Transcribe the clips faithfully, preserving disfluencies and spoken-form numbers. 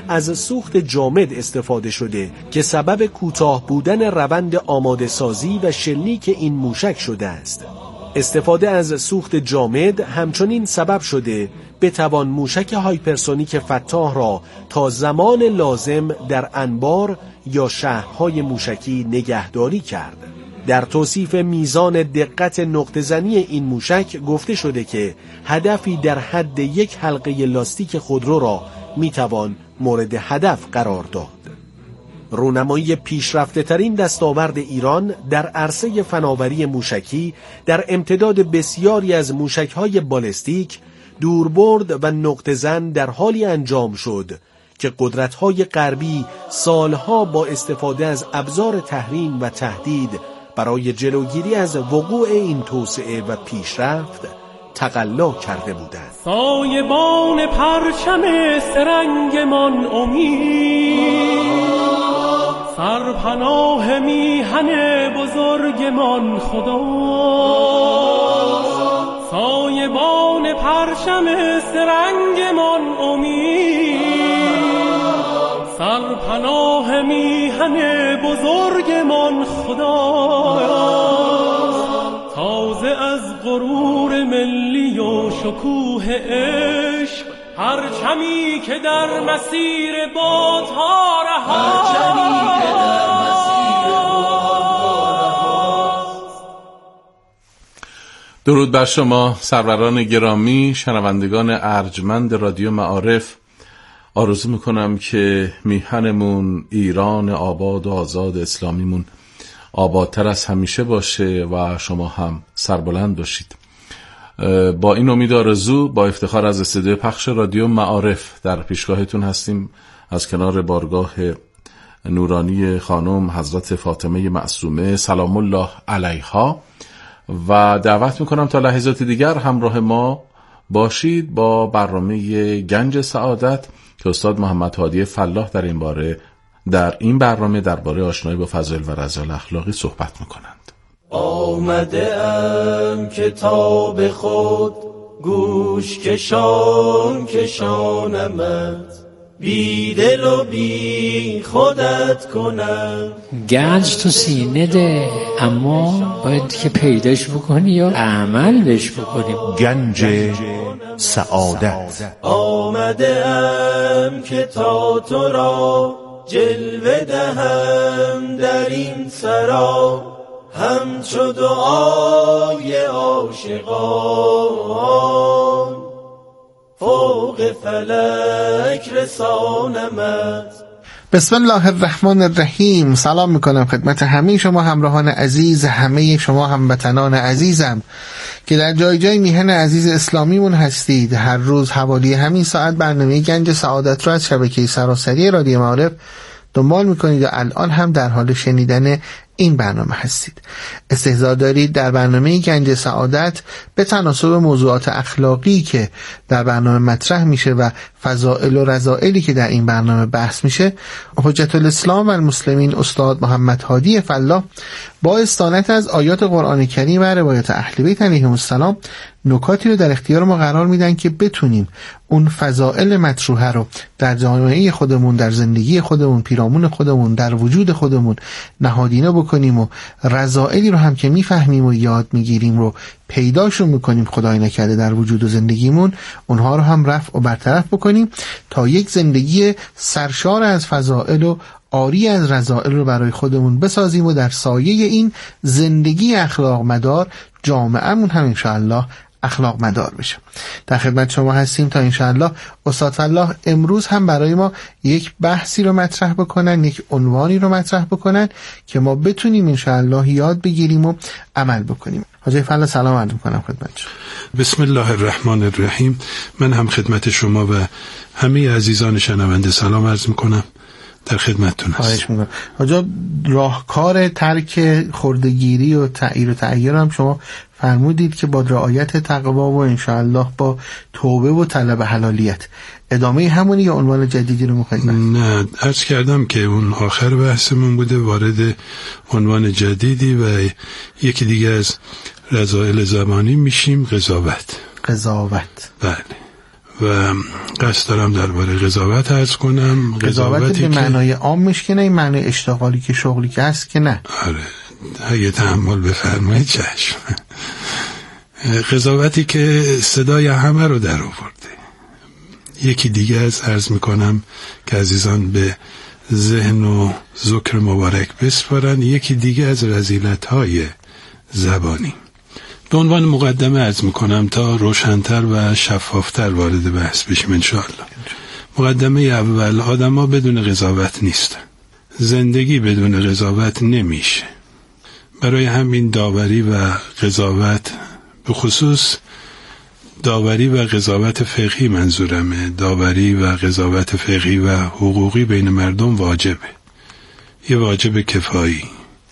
از سوخت جامد استفاده شده که سبب کوتاه بودن روند آماده سازی و شلیک این موشک شده است. استفاده از سوخت جامد همچنین سبب شده بتوان موشک هایپرسونیک فتاح را تا زمان لازم در انبار یا شهرهای موشکی نگهداری کرد. در توصیف میزان دقت نقطه‌زنی این موشک گفته شده که هدفی در حد یک حلقه لاستیک خودرو را میتوان مورد هدف قرار داد. رونمایی پیشرفته ترین دستاورد ایران در عرصه فناوری موشکی در امتداد بسیاری از موشک‌های بالستیک، دوربرد و نقطه‌زن در حالی انجام شد که قدرت‌های غربی سالها با استفاده از ابزار تحریم و تهدید برای جلوگیری از وقوع این توسعه و پیشرفت تقلا کرده بودند. سایبان پرچم سرنگمان امید، سرپناه میهن بزرگمان خدا. سایبان پرچم سرنگمان امید، سرپناه میهن بزرگمان خدا. تازه از غرور ملی و شکوه عشق، پرچمی که در مسیر بادها رهاست. درود بر شما سروران گرامی، شنوندگان ارجمند رادیو معارف. آرزو میکنم که میهنمون ایران آباد و آزاد اسلامیمون آبادتر از همیشه باشه و شما هم سربلند باشید. با این امید آرزو با افتخار از استودیو پخش رادیو معارف در پیشگاهتون هستیم از کنار بارگاه نورانی خانم حضرت فاطمه معصومه سلام الله علیها و دعوت میکنم تا لحظات دیگر همراه ما باشید با برنامه گنج سعادت که استاد محمد هادی فلاح در این باره در این برنامه درباره آشنایی با فضایل و رذایل اخلاقی صحبت میکنند. آمده ام کتاب خود گوش کشان کشانمت، بی دل و بی خودت کنم. گنج تو سینه ده، اما باید که پیداش بکنی یا عملش بکنی. گنج سعادت. آمده ام که تا تو را جلوه دهم در این سرا، همچو دعای عاشقان فوق فلک رسانمت. بسم الله الرحمن الرحیم. سلام میکنم خدمت همه شما همراهان عزیز، همه شما هموطنان عزیزم که در جای جای میهن عزیز اسلامیمون هستید. هر روز حوالی همین ساعت برنامه گنج سعادت رو از شبکه سراسری رادیو معارف دنبال میکنید و الان هم در حال شنیدن این برنامه هستید. استحضار دارید در برنامه گنج سعادت به تناسب موضوعات اخلاقی که در برنامه مطرح میشه و فضائل و رذائلی که در این برنامه بحث میشه، حجت الاسلام و المسلمین استاد محمد هادی فلاح با استانت از آیات قرآن کریم و روایات اهل بیت علیهم السلام نکاتی رو در اختیار ما قرار میدن که بتونیم اون فضائل مطروحه رو در جامعه خودمون، در زندگی خودمون، پیرامون خودمون، در وجود خودمون نهادینه بکنیم و رذائلی رو هم که میفهمیم و یاد میگیریم رو پیداشون میکنیم خدای نکرده در وجود و زندگیمون، اونها رو هم رفع و برطرف بکنیم تا یک زندگی سرشار از فضائل و آری از رذائل رو برای خودمون بسازیم و در سایه این زندگی اخلاق مدار جامعهمون هم انشاءالله اخلاق مدار بشه. در خدمت شما هستیم تا انشاءالله استاد فلاح امروز هم برای ما یک بحثی رو مطرح بکنن، یک عنوانی رو مطرح بکنن که ما بتونیم انشاءالله یاد بگیریم و عمل بکنیم. حاجی فلاح سلام عرض می‌کنم خدمت شما. بسم الله الرحمن الرحیم. من هم خدمت شما و همه عزیزان شنونده سلام عرض می‌کنم. در خدمتتون هستم. حاجا راهکار ترک خردگیری و تعییر و تعییر هم شما فرمودید که با رعایت تقوا و انشاءالله با توبه و طلب حلالیت. ادامه همونی یا عنوان جدیدی رو می‌خواید؟ نه، عرض کردم که اون آخر بحثمون بوده، وارد عنوان جدیدی و یکی دیگه از رذائل زمانی میشیم، قضاوت. قضاوت. بله. و قصد دارم درباره قضاوت عرض کنم. قضاوت به معنای عامش که نه، این معنای اشتغالی که شغلی که هست که نه. آره اگه تحمل بفرمایید چشم. قضاوتی که صدای همه رو در آورده. یکی دیگه از عرض میکنم که عزیزان به ذهن و ذکر مبارک بسپارن، یکی دیگه از رذیلت‌های زبانی. به عنوان مقدمه عرض میکنم تا روشن‌تر و شفافتر وارد بحث بشیم انشاءالله. مقدمه اول، آدم ها بدون قضاوت نیستن، زندگی بدون قضاوت نمیشه. برای همین داوری و قضاوت، به خصوص داوری و قضاوت فقهی منظورمه، داوری و قضاوت فقهی و حقوقی بین مردم واجبه، یه واجب کفایی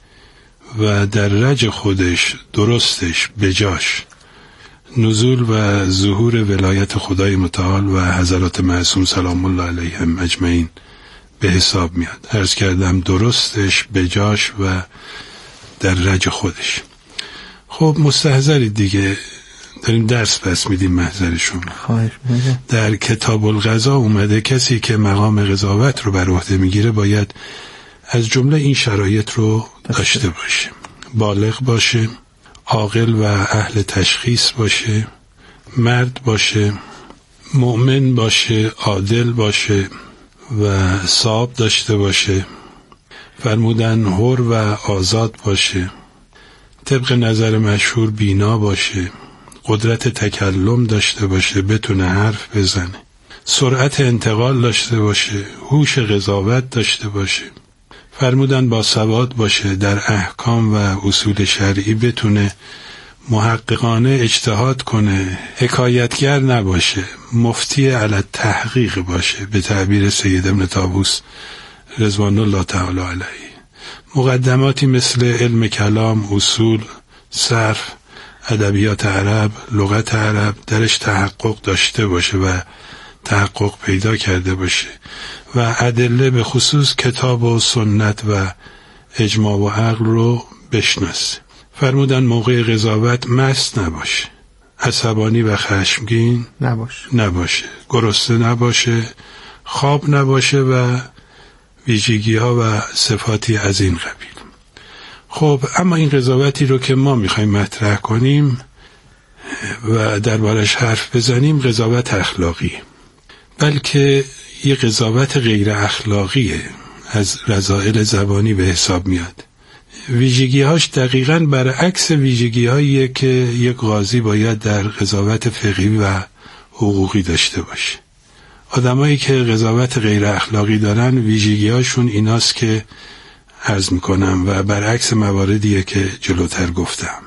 و در رج خودش، درستش، بجاش، نزول و ظهور ولایت خدای متعال و حضرات معصوم سلام الله علیهم اجمعین به حساب میاد. عرض کردم درستش، بجاش و در رج خودش. خب مستحضرید دیگه، داریم درس پس میدیم محضر شما. خواهش می‌کنم. در کتاب القضا اومده کسی که مقام قضاوت رو بر عهده میگیره باید از جمله این شرایط رو داشته باشه: بالغ باشه، عاقل و اهل تشخیص باشه، مرد باشه، مؤمن باشه، عادل باشه و صاب داشته باشه. فرمودن حر و آزاد باشه، طبق نظر مشهور بینا باشه، قدرت تکلم داشته باشه، بتونه حرف بزنه، سرعت انتقال داشته باشه، هوش قضاوت داشته باشه. فرمودن با سواد باشه، در احکام و اصول شرعی بتونه محققانه اجتهاد کنه، حکایتگر نباشه، مفتی علی تحقیق باشه، به تعبیر سید ابن طاووس رضوان الله تعالی علیه. مقدماتی مثل علم کلام، اصول، صرف، ادبیات عرب، لغت عرب درش تحقق داشته باشه و تحقق پیدا کرده باشه و ادله به خصوص کتاب و سنت و اجماع و عقل رو بشناسه. فرمودن موقع قضاوت مست نباشه، عصبانی و خشمگین نباشه نباشه گرسنه نباشه، خواب نباشه و ویژگی ها و صفاتی از این قبیل. خب اما این قضاوتی رو که ما میخوایم مطرح کنیم و دربارش حرف بزنیم قضاوت اخلاقی، بلکه یه قضاوت غیر اخلاقیه، از رذائل زبانی به حساب میاد. ویژگی هاش دقیقاً برعکس ویژگی هاییه که یک قاضی باید در قضاوت فقهی و حقوقی داشته باشه. آدمایی که قضاوت غیر اخلاقی دارن ویژگی هاشون ایناست که عرض میکنم و برعکس مواردیه که جلوتر گفتم.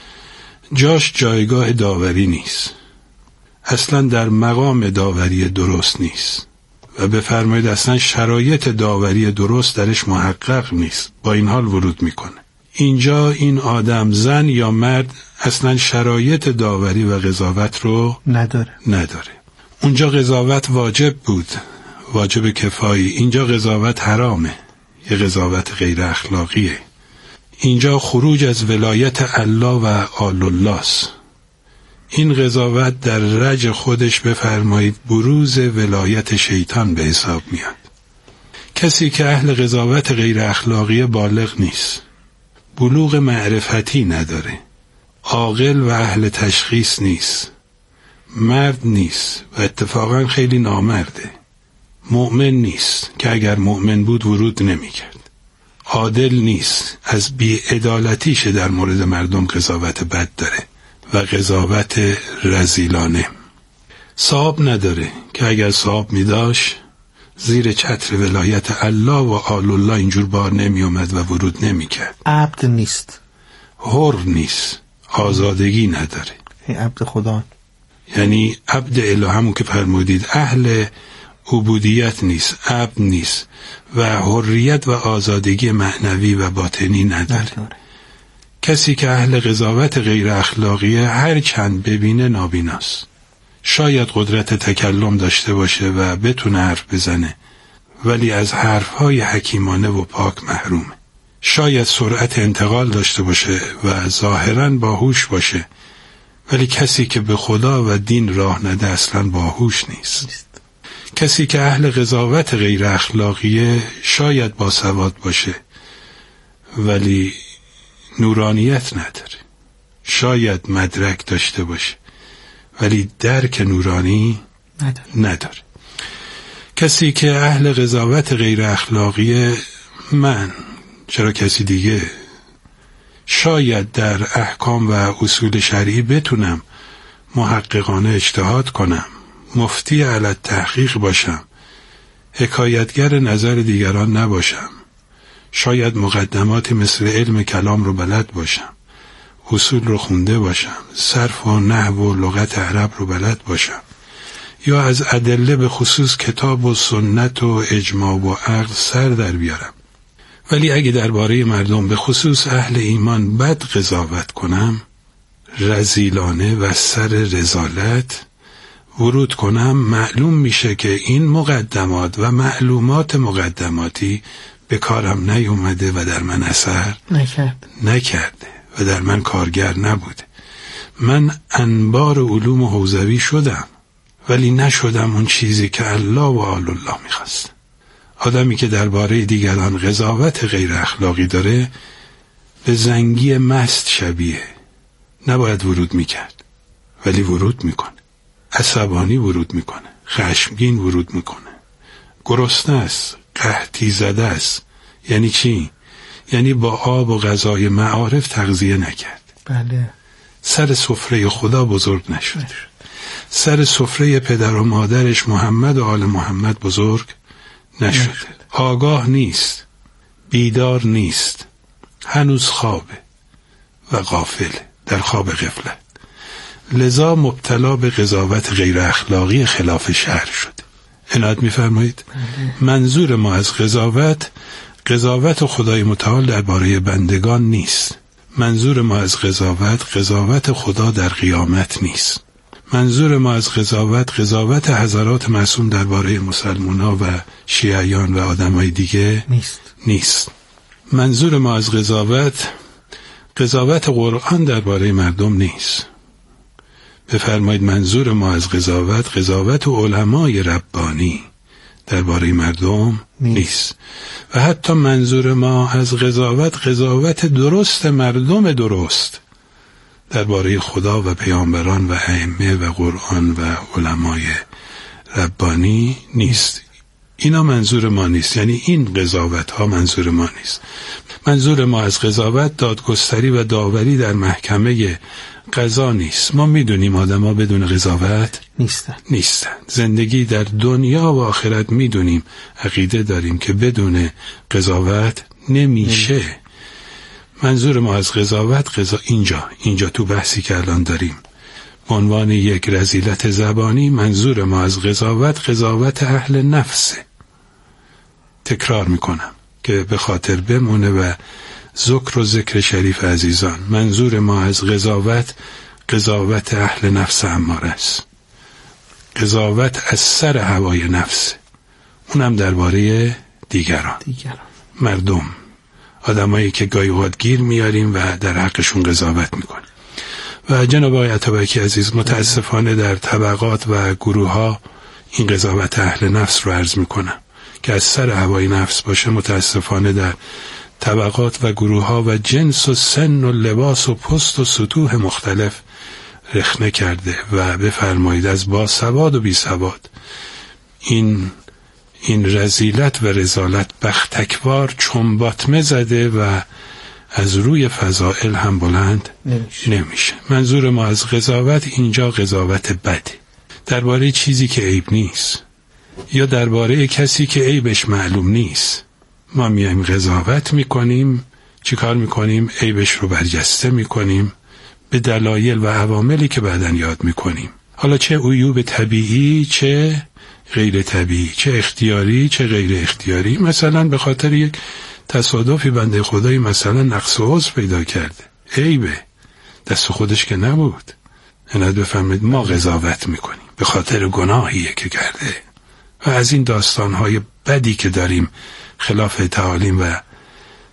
جاش جایگاه داوری نیست، اصلا در مقام داوری درست نیست و بفرمایید اصلا شرایط داوری درست درش محقق نیست، با این حال ورود میکنه. اینجا این آدم، زن یا مرد، اصلا شرایط داوری و قضاوت رو نداره نداره. اونجا قضاوت واجب بود، واجب کفایی. اینجا قضاوت حرامه، یه قضاوت غیر اخلاقیه. اینجا خروج از ولایت الله و آل الله است. این قضاوت در رج خودش بفرمایید بروز ولایت شیطان به حساب میاد. کسی که اهل قضاوت غیر اخلاقی بالغ نیست، بلوغ معرفتی نداره، عاقل و اهل تشخیص نیست، مرد نیست و اتفاقا خیلی نامرده، مؤمن نیست که اگر مؤمن بود ورود نمی‌کرد، عادل نیست، از بی‌عدالتیش در مورد مردم قضاوت بد داره و قضاوت رذیلانه. صاحب نداره که اگر صاحب می‌داشت زیر چتر ولایت الله و آل الله اینجور بار نمی اومد و ورود نمی کرد. عبد نیست، حر نیست، آزادگی نداره. عبد خدا، یعنی عبد اله، همون که فرمودید اهل عبودیت نیست، عبد نیست و حریت و آزادگی معنوی و باطنی نداره, نداره. کسی که اهل قضاوت غیر اخلاقیه هر چند ببینه نابیناست. شاید قدرت تکلم داشته باشه و بتونه حرف بزنه ولی از حرفهای حکیمانه و پاک محرومه. شاید سرعت انتقال داشته باشه و ظاهراً باهوش باشه ولی کسی که به خدا و دین راه نده اصلا باهوش نیست. کسی که اهل قضاوت غیر اخلاقیه شاید باسواد باشه ولی نورانیت نداره، شاید مدرک داشته باشه ولی درک نورانی نداره, نداره. کسی که اهل قضاوت غیر اخلاقیه، من چرا کسی دیگه، شاید در احکام و اصول شرعی بتونم محققانه اجتهاد کنم، مفتی علی التحقیق باشم، حکایتگر نظر دیگران نباشم، شاید مقدماتی مثل علم کلام رو بلد باشم، اصول رو خونده باشم، صرف و نحو و لغت عرب رو بلد باشم، یا از ادله به خصوص کتاب و سنت و اجماع و عقل سر در بیارم. ولی اگه درباره مردم به خصوص اهل ایمان بد قضاوت کنم، رذیلانه و سر رذالت ورود کنم، معلوم میشه که این مقدمات و معلومات مقدماتی به کارم نیومده و در من اثر نکرد. نکرده و در من کارگر نبوده. من انبار علوم حوزوی شدم ولی نشدم اون چیزی که الله و آل الله میخواست. آدمی که درباره دیگران قضاوت غیر اخلاقی داره به زنگی مست شبیه، نباید ورود میکرد ولی ورود میکنه، عصبانی ورود میکنه، خشمگین ورود میکنه، گرسنه است، قحطی زده است. یعنی چی؟ یعنی با آب و غذای معارف تغذیه نکرد. بله. سر سفره خدا بزرگ نشد. سر سفره پدر و مادرش محمد و آل محمد بزرگ نشده. آگاه نیست، بیدار نیست، هنوز خوابه و غافل، در خواب غفلت. لذا مبتلا به قضاوت غیر اخلاقی خلاف شرع شده. عنایت می‌فرمایید؟ منظور ما از قضاوت قضاوت خدای متعال درباره بندگان نیست. منظور ما از قضاوت قضاوت خدا در قیامت نیست. منظور ما از قضاوت قضاوت حضرات معصوم درباره مسلمان‌ها و شیعیان و آدمای دیگه نیست. نیست. منظور ما از قضاوت قضاوت قرآن درباره مردم نیست. بفرمایید منظور ما از قضاوت قضاوت علمای ربانی درباره مردم نیست. و حتی منظور ما از قضاوت قضاوت درست مردم درست درباره خدا و پیامبران و ائمه و قرآن و علمای ربانی نیست. اینا منظور ما نیست. یعنی این قضاوت ها منظور ما نیست. منظور ما از قضاوت دادگستری و داوری در محکمه قضا نیست. ما میدونیم آدم ها بدون قضاوت نیستن. نیستن. زندگی در دنیا و آخرت میدونیم، عقیده داریم که بدون قضاوت نمیشه. نمی. منظور ما از قضاوت قضا اینجا اینجا تو بحثی که الان داریم به عنوان یک رذیلت زبانی، منظور ما از قضاوت قضاوت اهل نفسه. تکرار میکنم که به خاطر بمونه و ذکر و ذکر شریف عزیزان. منظور ما از قضاوت قضاوت اهل نفس اماره است. قضاوت از سر هوای نفس، اونم درباره دیگران. دیگران مردم، آدمایی که گاهی اوقات گیر میاریم و در حقشون قضاوت میکنیم. و جناب آقای عطابکی عزیز، متاسفانه در طبقات و گروه ها این قضاوت اهل نفس رو عرض میکنم که از سر هوای نفس باشه. متاسفانه در طبقات و گروه ها و جنس و سن و لباس و پست و سطوح مختلف رخنه کرده. و بفرمایید از باسواد و بی سواد این این رذیلت و رذالت بختکوار چنباتمه زده و از روی فضائل هم بلند نمیشه. نمیشه. منظور ما از قضاوت اینجا قضاوت بده درباره چیزی که عیب نیست یا درباره کسی که عیبش معلوم نیست. ما میایم قضاوت میکنیم، چی کار میکنیم؟ عیبش رو برجسته میکنیم به دلایل و عواملی که بعداً یاد میکنیم. حالا چه عیوب طبیعی، چه غیر طبیعی، چه اختیاری، چه غیر اختیاری. مثلا به خاطر یک تصادفی بنده خدایی مثلا نقص عضو پیدا کرده، عیبه، دست خودش که نبود. عنایت بفرمایید ما قضاوت میکنیم به خاطر گناهیه که کرده. و از این داستانهای بدی که داریم خلاف تعالیم و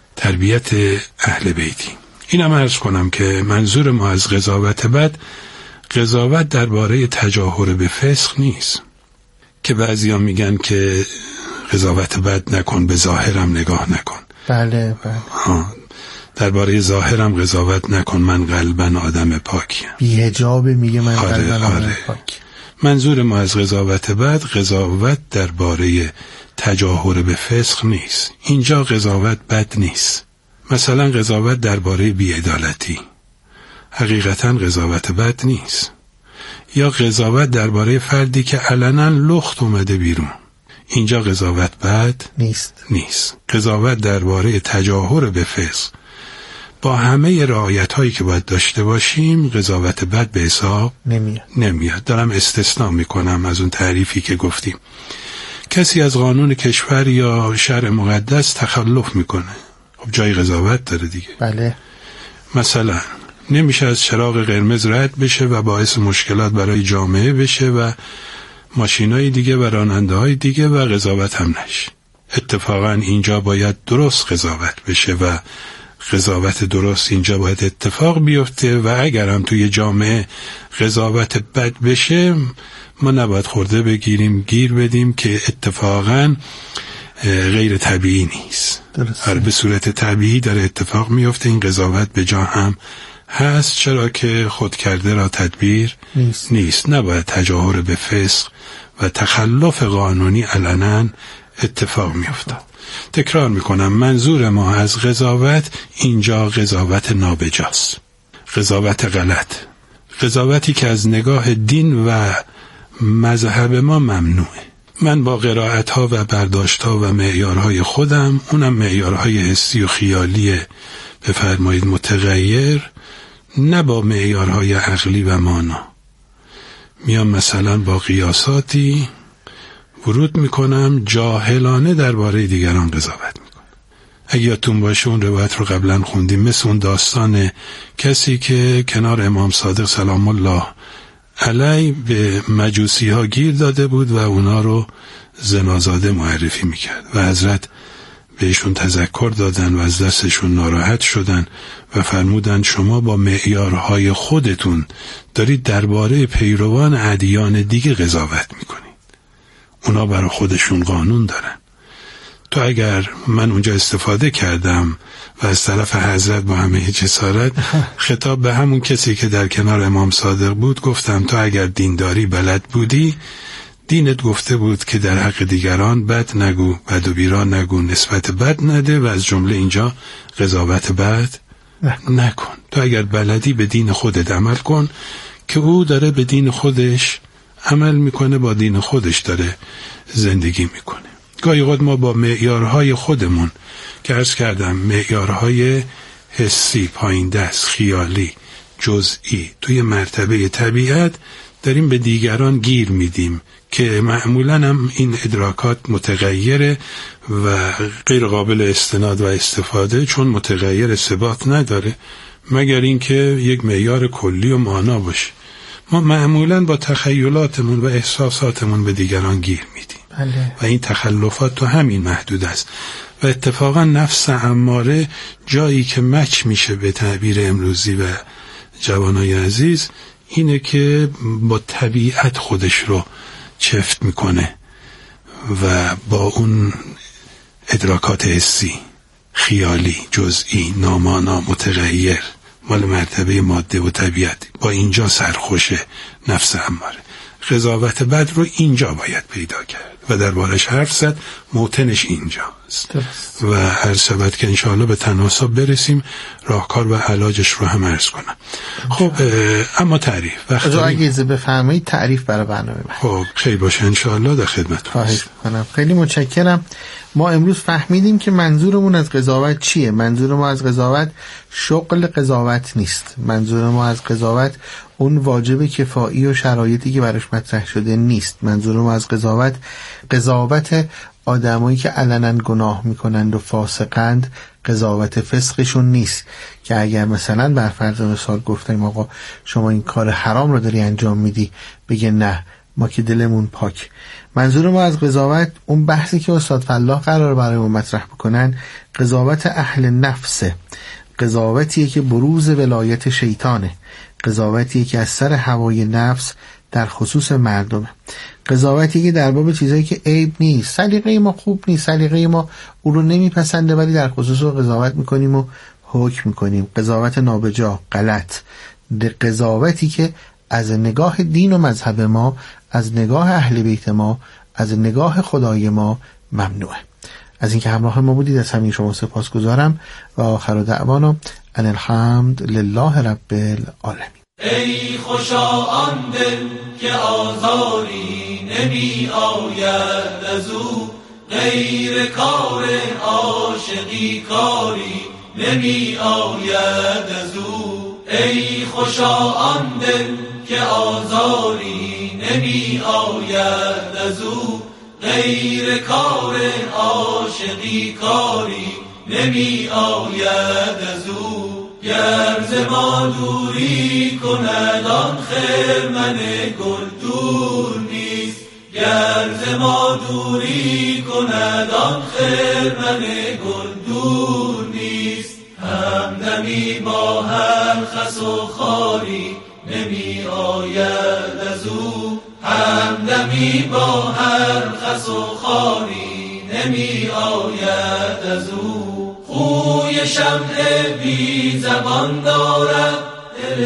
تربیت اهل بیتی. اینم عرض کنم که منظور ما از قضاوت بد قضاوت درباره تجاهر به فسق نیست که بعضیا میگن که قضاوت بد نکن، به ظاهرم نگاه نکن. بله بله. درباره ظاهرم قضاوت نکن، من قلباً آدم پاکیم. بی‌حجاب میگه من آره قلباً آره. آدم پاک. منظور ما از قضاوت بد قضاوت درباره تجاهر به فسق نیست. اینجا قضاوت بد نیست. مثلا قضاوت درباره بی‌عدالتی حقیقتاً قضاوت بد نیست. یا قضاوت درباره فردی که علنا لخت اومده بیرون، اینجا قضاوت بد نیست. نیست. قضاوت درباره تجاهر به فسق با همه رعایت هایی که باید داشته باشیم قضاوت بد به حساب نمیاد. نمیاد. دارم استثناء میکنم از اون تعریفی که گفتیم. کسی از قانون کشور یا شرع مقدس تخلف میکنه، خب جای قضاوت داره دیگه. بله. مثلا نمیشه از چراغ قرمز رد بشه و باعث مشکلات برای جامعه بشه و ماشینای دیگه و راننده های دیگه و قضاوت هم نشه. اتفاقا اینجا باید درست قضاوت بشه و قضاوت درست اینجا باید اتفاق بیفته و اگر هم توی جامعه قضاوت بد بشه ما نباید خورده بگیریم گیر بدیم که اتفاقا غیر طبیعی نیست. هر به صورت طبیعی داره اتفاق میفته. این قضاوت به جا هم هست، چرا که خود کرده را تدبیر نیست, نیست. نباید تجاهر به فسق و تخلف قانونی علنا اتفاق میافتاد. تکرار میکنم، منظور ما از قضاوت اینجا قضاوت نابجاست، قضاوت غلط، قضاوتی که از نگاه دین و مذهب ما ممنوعه. من با قرائت‌ها و برداشت‌ها و معیارهای خودم، اونم معیارهای حسی و خیالی بفرمایید متغیر، نه با معیارهای عقلی و مانا، میام مثلا با قیاساتی ورود میکنم، جاهلانه درباره دیگران قضاوت میکنم. اگه یادتون باشه اون روایت رو قبلا خوندیم، مثل اون داستان کسی که کنار امام صادق سلام الله علیه به مجوسی ها گیر داده بود و اونا رو زنازاده معرفی میکرد و حضرت بهشون تذکر دادن و از دستشون ناراحت شدن و فرمودن شما با معیارهای خودتون دارید درباره پیروان ادیان دیگه قضاوت میکنید. اونا برای خودشون قانون دارن. تو اگر من اونجا استفاده کردم و از طرف حضرت با همه جسارت خطاب به همون کسی که در کنار امام صادق بود گفتم تو اگر دینداری بلد بودی، دینت گفته بود که در حق دیگران بد نگو، بد و بیرا نگو، نسبت بد نده و از جمله اینجا قضاوت بد نکن. تو اگر بلدی به دین خودت عمل کن که او داره به دین خودش عمل میکنه، با دین خودش داره زندگی میکنه. گاهی اوقات ما با معیارهای خودمون که عرض کردم معیارهای حسی، پایین دست، خیالی، جزئی توی مرتبه طبیعت داریم به دیگران گیر میدیم که معمولاً هم این ادراکات متغیره و غیر قابل استناد و استفاده، چون متغیر ثبات نداره مگر اینکه یک معیار کلی و معنا باشه. ما معمولاً با تخیلاتمون و احساساتمون به دیگران گیر میدیم بله. و این تخلفات تو همین محدود است و اتفاقا نفس اماره جایی که مچ میشه به تعبیر امروزی و جوانای عزیز اینه که با طبیعت خودش رو چفت میکنه و با اون ادراکات حسی، خیالی، جزئی، نامانا، متغیر مال مرتبه ماده و طبیعت با اینجا سرخوشه نفس اماره. قضاوت بد رو اینجا باید پیدا کرد و دربارش حرف زد، موطنش اینجاست درست. و هر شبت که انشاءالله به تناسب برسیم راهکار و علاجش رو هم عرض کنم. خب اما تعریف وقتی اگه اجازه بفرمایید تعریف برای برنامه من. خب خیلی باشه انشاءالله در خدمتتون هستم. خیلی متشکرم. ما امروز فهمیدیم که منظورمون از قضاوت چیه. منظور ما از قضاوت شغل قضاوت نیست. منظور ما از قضاوت اون واجب کفایی و شرایطی که براش مطرح شده نیست. منظور ما از قضاوت قضاوت آدمایی که علنا گناه میکنند و فاسقند، قضاوت فسقشون نیست که اگر مثلا بر فرض مثال گفتیم آقا شما این کار حرام رو داری انجام میدی، بگه نه ما که دلمون پاک. منظور ما از قضاوت اون بحثی که استاد فلاح قرار برای ما مطرح بکنن قضاوت اهل نفسه، قضاوتیه که بروز ولایت شیطانه، قضاوتی که از سر هوای نفس در خصوص مردمه، قضاوتی که در باب چیزایی که عیب نیست، سلیقه ما خوب نیست، سلیقه ما او رو نمیپسنده، ولی در خصوص رو قضاوت میکنیم و حکم میکنیم. قضاوت نابجا، غلط، قضاوتی که از نگاه دین و مذهب ما، از نگاه اهل بیت ما، از نگاه خدای ما ممنوعه. از اینکه همراه ما بودید از همین شما سپاسگزارم و آخر دعوانا ان الحمد لله رب العالمین. ای خوشا آن دل که آزاری نمی آید از او، غیر کار عاشقی کاری نمی آید از او. ای خوشا آن دل که آزاری نمی آید از او، غیر کار عاشقی کاری نمی آید از او. گر ز ما دوری کند آن خرمن گل دور نیست، گر ز ما دوری کند آن خرمن گل دور نیست. همدمی با هر خس و خاری نمی آید از او، همدمی با هر خس و خاری نمی آید از او. خوی شمع بی زبان دارد دل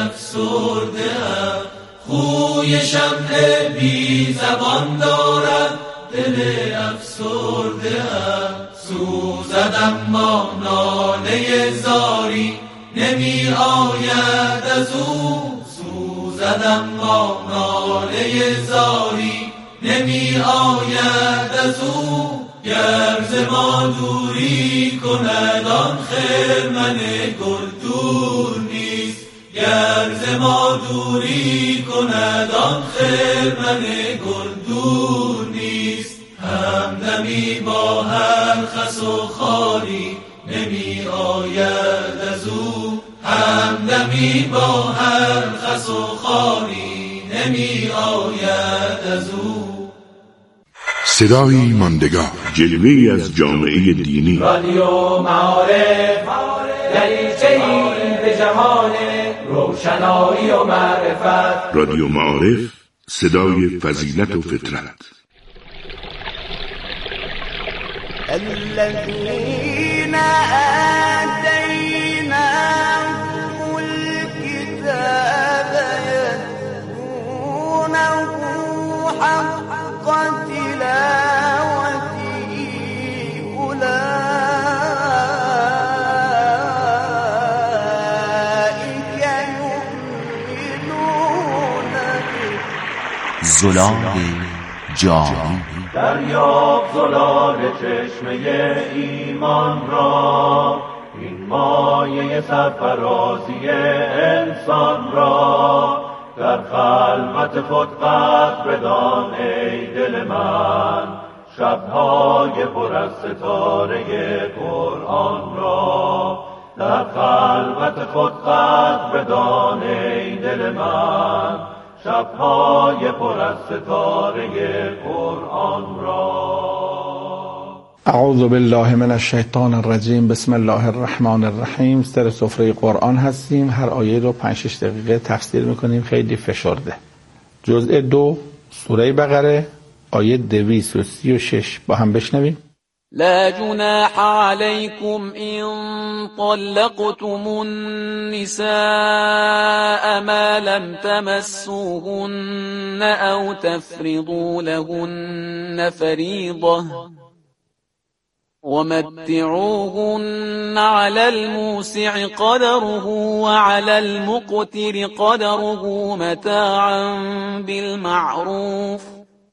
افسرده ام، خوی شمع بی زبان دارد دل افسرده ام. سوزد اما ناله زاری نمی آید از او، سوزد اما ناله زاری نمی آید از او. گر ز ما دوری کند آن خرمن گل دور نیست، گر ز ما دوری کند آن خرمن گل دور نیست. همدمی با هر خس و خاری نمی آید از او، همدمی با هر خس و خاری نمی آید از او. صدایی ماندگار، جلوه‌ای از جامعه دینی. رادیو معارف، دریچه‌ای به جهان روشنایی و معرفت. رادیو معارف، صدای فضیلت و فطرت. الذين آتيناهم الكتاب يتلونه حق تلاوته أولئك يؤمنون به. زلال جاری دریاب زلال چشمه ایمان را، این مایه سرفرازی انسان را. در خلوت خود قدر بدان ای دل من، شبهای پر از ستاره قرآن را. در خلوت خود قدر بدان ای دل من، شبهای پر از ستاره قرآن را. اعوذ بالله من الشیطان الرجیم. بسم الله الرحمن الرحیم. سر سفره قرآن هستیم، هر آیه رو پنج شش دقیقه تفسیر میکنیم، خیلی فشرده. جزء دو سوره بقره آیه دویست و سی و شش با هم بشنویم. لا جناح عليكم إن طلقتم النساء ما لم تمسوهن أو تفرضوا لهن فريضة ومتعوهن على الموسع قدره وعلى المقتر قدره متاعا بالمعروف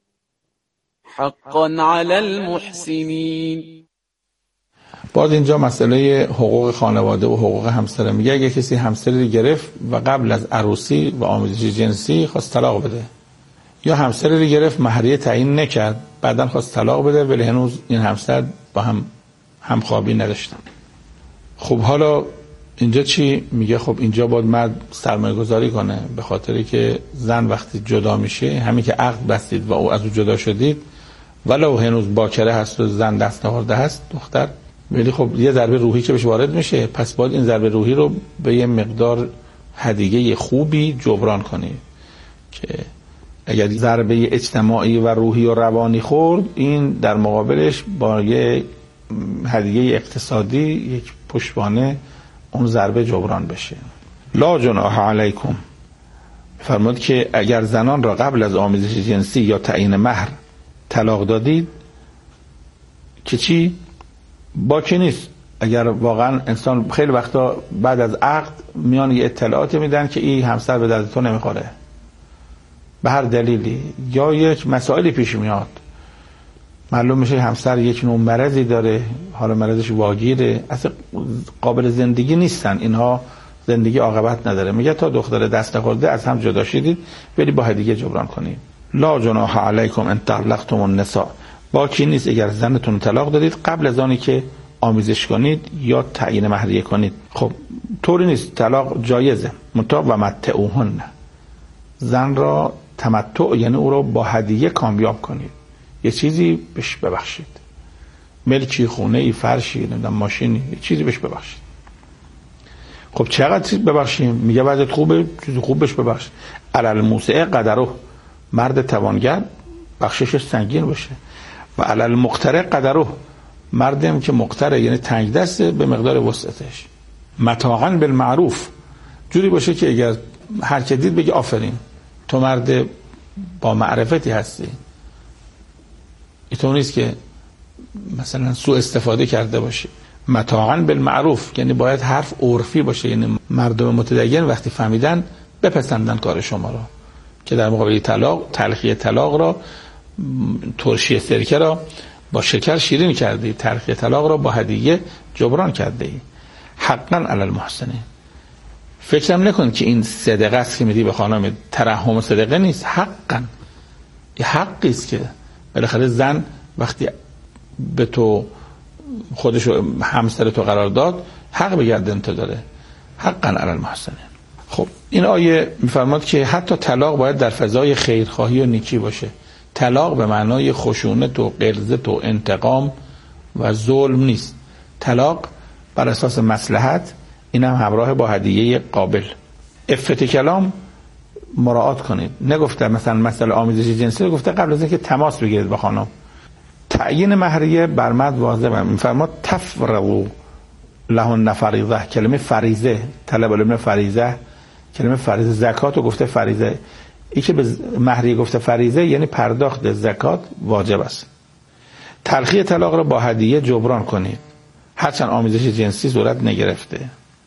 حقا على المحسنین. باز اینجا مسئله حقوق خانواده و حقوق همسر میگه اگه کسی همسری گرفت و قبل از عروسی و آمیزش جنسی خواست طلاق بده، یا همسری گرفت مهریه تعیین نکرد بعداً خواست طلاق بده ولی هنوز این همسر با هم همخوابی نداشتن، خب حالا اینجا چی میگه؟ خب اینجا باید مرد سرمایه گذاری کنه، به خاطری که زن وقتی جدا میشه، همین که عقد بستید و او از او جدا شدید، ولو هنوز باکره هست و زن دست نهارده هست دختر، ولی خب یه ضربه روحی که بهش وارد میشه، پس باید این ضربه روحی رو به یه مقدار هدیه خوبی جبران کنید که اگر ضربه اجتماعی و روحی و روانی خورد، این در مقابلش با یه هدیه اقتصادی یک پشتوانه اون ضربه جبران بشه. لا جناح علیکم، فرمود که اگر زنان را قبل از آمیزش جنسی یا تعیین مهر طلاق دادید که چی؟ باکی نیست. اگر واقعا انسان خیلی وقتا بعد از عقد میان یه اطلاعات میدن که این همسر به درد تو نمیخوره به هر دلیلی، یا یک مسائلی پیش میاد، معلوم میشه همسر یک نوع مرضی داره، حالا مرضش واگیره، اصلا قابل زندگی نیستن، اینها زندگی عاقبت نداره، میگه تا دختر دست نخورده از هم جدا شدید ولی با هدیه جبران کنید. لا جناح علیکم ان طلقتم النساء، باکی نیست اگر زنتون طلاق دادید قبل از آنی که آمیزش کنید یا تعیین مهریه کنید. خب طوری نیست، طلاق جایزه، منتها و متعوهن، زن را تمتع یعنی او را با هدیه کامیاب کنید، یه چیزی بهش ببخشید، ملکی، خونه ای، فرشی، نمیدونم ماشینی، یه چیزی بهش ببخشید. خب چقدر ببخشیم؟ میگه وضعیت خوبه، چیزی خوب بهش ببخشید. علل موسع قدره، مرد توانگر بخششش سنگین باشه، و علل مقتر قدره، مردم که مقتره یعنی تنگ دسته به مقدار وسعتش. متاعا بالمعروف، جوری باشه که اگر هر که دید بگه آفرین، تو مرد با معرفتی هستی. اینطور نیست که مثلا سوء استفاده کرده باشی. متاعا بالمعروف یعنی باید حرف عرفی باشه، یعنی مردم متدین وقتی فهمیدن بپسندن کار شما را، که در مقابل طلاق، تلخی طلاق را، ترشی سرکه را با شکر شیرین کردی، تلخی طلاق را با هدیه جبران کرده. حقا علی المحسنین. فکرم نکن که این صدقه است که میدی به خانم، ترحم صدقه نیست، حقا یه حقی است که بالاخره زن وقتی به تو خودشو همسر تو قرار داد حق به گردن تو داره. حقا علی المحسنین. خب این آیه میفرماد که حتی طلاق باید در فضای خیرخواهی و نیکی باشه. طلاق به معنای خشونت و غلظت و انتقام و ظلم نیست. طلاق بر اساس مصلحت، این هم همراه با هدیه قابل. عفت کلام مراعات کنید. نگفته مثلا مسئله آمیزش جنسی رو گفته قبل از اینکه تماس بگیرید با خانم. تعیین مهریه بر مرد واجبه. میفرماد تفرضوا لهن فریضه، کلمه فریضه، طلب علم فریضه، کلمه فریضه، زکات رو گفته فریضه، این که به مهریه گفته فریضه یعنی پرداخت زکات واجب است. تلخی طلاق را با هدیه جبران کنید هرچند آمیزش جنسی صورت نگرفته.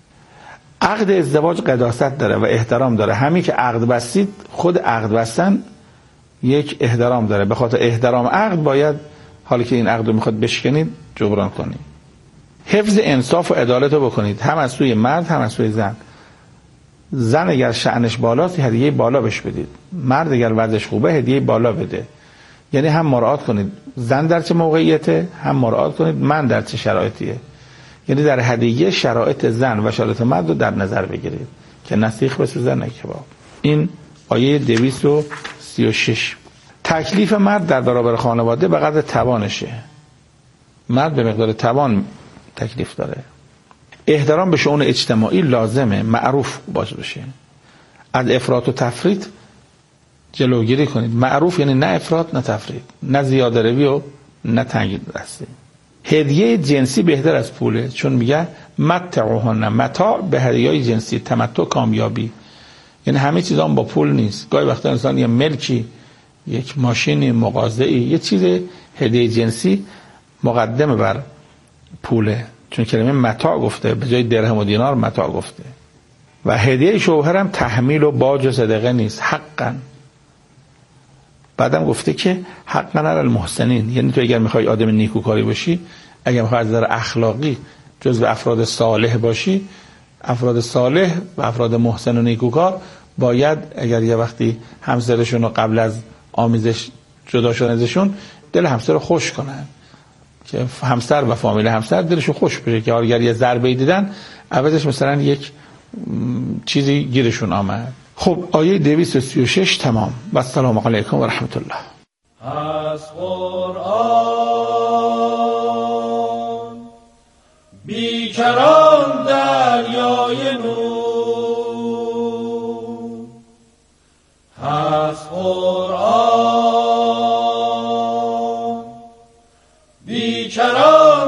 عقد ازدواج قداست داره و احترام داره. همین که عقد بستید، خود عقد بستن یک احترام داره. به خاطر احترام عقد باید حالی که این عقد رو میخواد بشکنید جبران کنید. حفظ انصاف و عدالت رو بکنید، هم از سوی مرد هم از سوی زن. زن اگر شأنش بالاست هدیه بالا بهش بدید، مرد اگر وضعش خوبه هدیه بالا بده. یعنی هم مراعات کنید زن در چه موقعیته، هم مراعات کنید من در چه شرایطیه. یعنی در هدیه شرایط زن و شرایط مرد رو در نظر بگیرید که نسیخ بسوزن نه کباب. این آیه دویست و سی و شش. تکلیف مرد در برابر خانواده به قدر توانشه. مرد به مقدار توان تکلیف داره. احترام به شؤون اجتماعی لازمه، معروف باشه بشه. از افراط و تفرید جلوگیری کنید. معروف یعنی نه افراط نه تفرید، نه زیاده روی و نه تنگ دستی. هدیه جنسی بهتر از پوله، چون میگه متعوهن، متاع به هدیه‌های جنسی، تمتع کامیابی. یعنی همه چیزا با پول نیست. گاهی وقتا انسان یه ملکی، یک ماشینی، مغازه‌ای، یه چیز هدیه جنسی مقدمه بر پوله، چون کلمه متاع گفته به جای درهم و دینار متاع گفته. و هدیه شوهر هم تحمیل و باج و صدقه نیست، حقا. بعدم گفته که حقا علی المحسنین، یعنی تو اگر میخوای آدم نیکوکاری باشی، اگر میخوای از نظر اخلاقی جزو افراد صالح باشی، افراد صالح و افراد محسن و نیکوکار باید اگر یه وقتی همسرشون رو قبل از آمیزش جدا شدن ازشون دل همسر رو خوش کنن، که همسر و فامیل همسر دلشون خوش بشه که اگر یه ضربه دیدن عوضش مثلا یک چیزی گیرشون آمد. خب آیه دویست و سی و شش تمام. و السلام علیکم و رحمت الله. از قرآن بیکران دریای نور